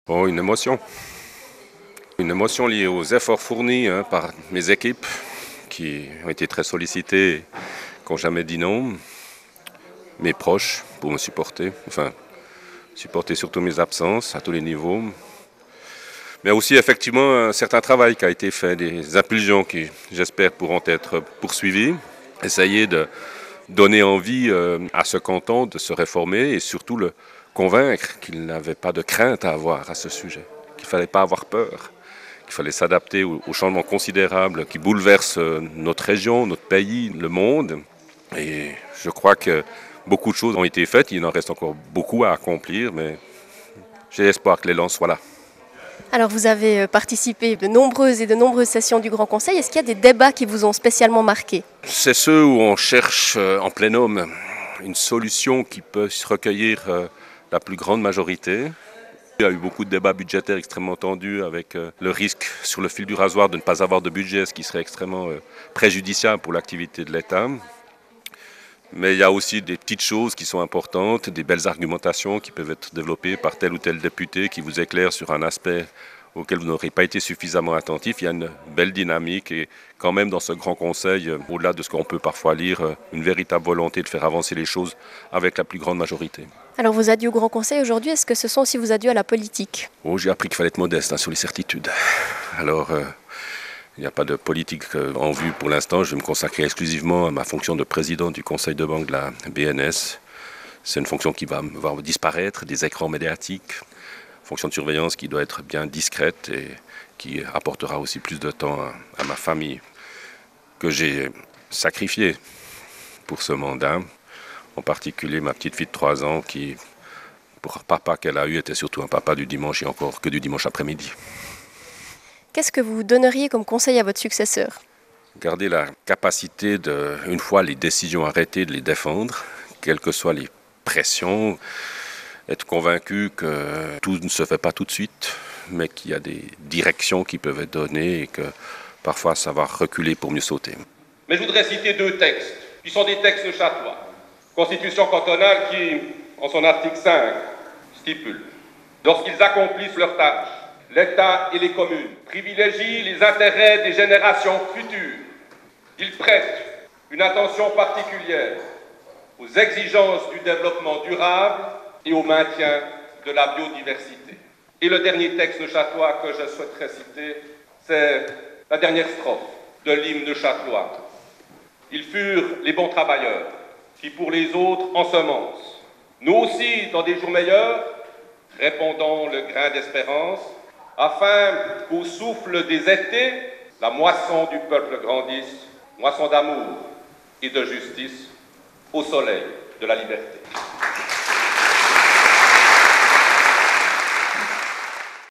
Oh, une émotion. Une émotion liée aux efforts fournis par mes équipes qui ont été très sollicitées, qui n'ont jamais dit non. Mes proches pour me supporter, supporter surtout mes absences à tous les niveaux. Mais aussi effectivement un certain travail qui a été fait, des impulsions qui j'espère pourront être poursuivies. Essayer de donner envie à ce canton de se réformer et surtout le convaincre qu'il n'avait pas de crainte à avoir à ce sujet, qu'il ne fallait pas avoir peur, qu'il fallait s'adapter aux changements considérables qui bouleversent notre région, notre pays, le monde. Et je crois que beaucoup de choses ont été faites, il en reste encore beaucoup à accomplir, mais j'ai espoir que l'élan soit là. Alors vous avez participé de nombreuses sessions du Grand Conseil. Est-ce qu'il y a des débats qui vous ont spécialement marqué? C'est ceux où on cherche en plénum une solution qui peut recueillir la plus grande majorité. Il y a eu beaucoup de débats budgétaires extrêmement tendus avec le risque sur le fil du rasoir de ne pas avoir de budget, ce qui serait extrêmement préjudiciable pour l'activité de l'État. Mais il y a aussi des petites choses qui sont importantes, des belles argumentations qui peuvent être développées par tel ou tel député qui vous éclaire sur un aspect auquel vous n'aurez pas été suffisamment attentif. Il y a une belle dynamique et quand même dans ce grand conseil, au-delà de ce qu'on peut parfois lire, une véritable volonté de faire avancer les choses avec la plus grande majorité. Alors vos adieux au Grand Conseil aujourd'hui, est-ce que ce sont aussi vos adieux à la politique? Oh, j'ai appris qu'il fallait être modeste sur les certitudes. Alors, il n'y a pas de politique en vue pour l'instant. Je vais me consacrer exclusivement à ma fonction de président du conseil de banque de la BNS. C'est une fonction qui va disparaître des écrans médiatiques. Fonction de surveillance qui doit être bien discrète et qui apportera aussi plus de temps à ma famille que j'ai sacrifiée pour ce mandat. En particulier ma petite fille de 3 ans qui, pour le papa qu'elle a eu, était surtout un papa du dimanche et encore que du dimanche après-midi. Qu'est-ce que vous donneriez comme conseil à votre successeur? Garder la capacité de, une fois les décisions arrêtées, de les défendre, quelles que soient les pressions, être convaincu que tout ne se fait pas tout de suite, mais qu'il y a des directions qui peuvent être données et que parfois ça va reculer pour mieux sauter. Mais je voudrais citer 2 textes, qui sont des textes châtelains. Constitution cantonale qui, en son article 5, stipule « Lorsqu'ils accomplissent leurs tâches, l'État et les communes privilégient les intérêts des générations futures. Ils prêtent une attention particulière aux exigences du développement durable et au maintien de la biodiversité. » Et le dernier texte châtelois que je souhaiterais citer, c'est la dernière strophe de l'hymne châtelois. Ils furent les bons travailleurs qui pour les autres ensemencent. Nous aussi, dans des jours meilleurs, répandons le grain d'espérance, afin qu'au souffle des étés, la moisson du peuple grandisse, moisson d'amour et de justice, au soleil de la liberté.